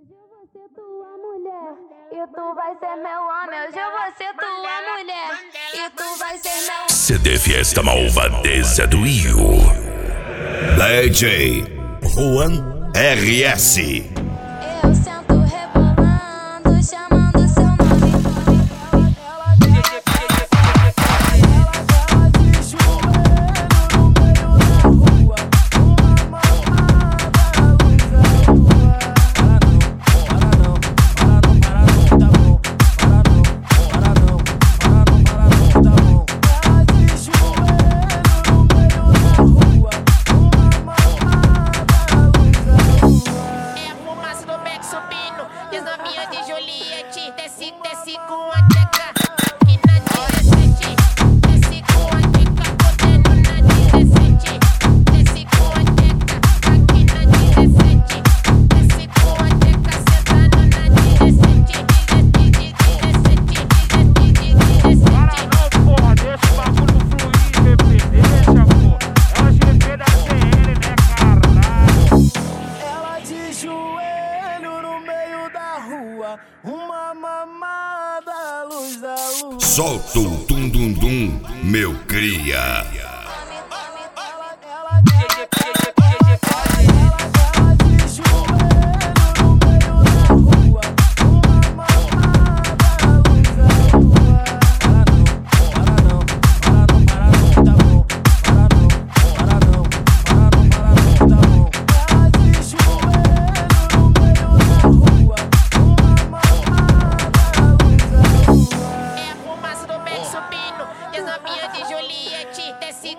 Hoje eu vou ser tua mulher e tu vai ser meu homem. Hoje eu vou ser tua mulher e tu vai ser meu homem. CD Fiesta Malvadeza do Rio. DJ Juan RS. Eu sento rebolando, chamando seu nome. Novinha de Juliette, desce com a teca. Aqui na 17, desce com a teca. Podendo na 17, desce com a teca. Aqui na 17, desce com a teca. Sentando na 17, 17. Para não, porra, deixa o bagulho fluir, bebê, deixa, pô. Ela GP da CL, né, caralho? Ela de joelho no meio da rua, uma mamada à luz da lua. Solta o dum-dum-dum, meu cria. Novinha de Juliette, desce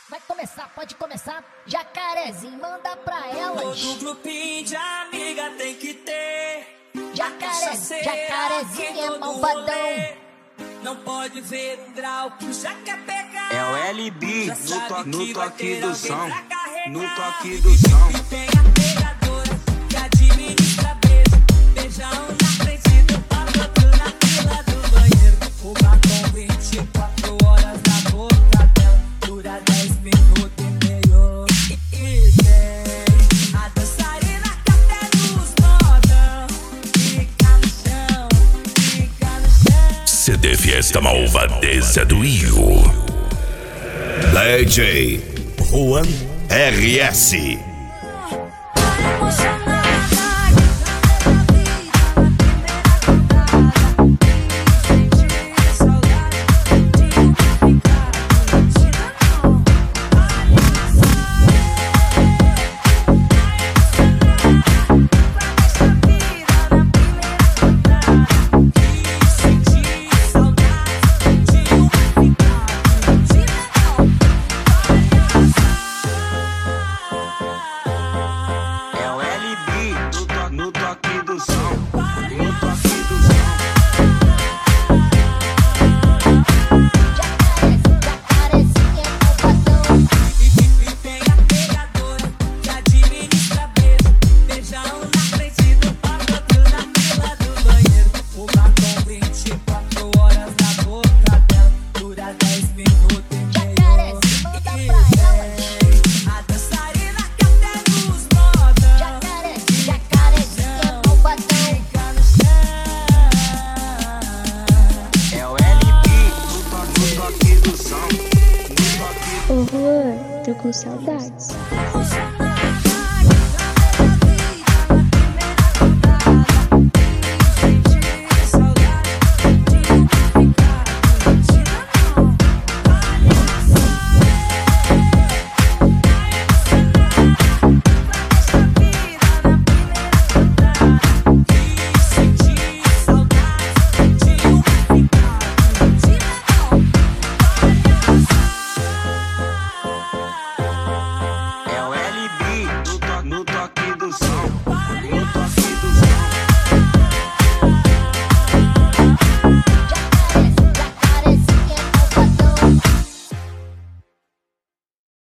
Vai começar, pode começar. Jacarezinho, manda pra elas. Todo grupinho de amiga tem que ter. Jacarezinho é malvadão. Não pode ver um grau que já quer pegar. É o LB no toque do som. No toque E do som. tem a pegadora que administra beijo. Beija um na frente do palco, outro na fila do banheiro. O batom 24 horas na boca dela. Dura 10 minutos e meio. E tem a dançarina que até nos modão. Fica no chão, fica no chão. CD Fiesta Malvadeza do Rio. DJ Juan RS. É o LB no toque do som. No toque do som. Jacarezinho é malvadão. E tem a pegadora que administra beijo. Beija um na frente do palco, outro na fila do banheiro. O batom 24 horas na boca dela. Dura 10 minutos e meio. Jacarezinho, manda pra elas. A dançarina que até nos modão. Jacarezinho é malvadão. Fica no chão. É o LB no toque do som. No toque do Ô Juan, tô com saudades. É o LB no toque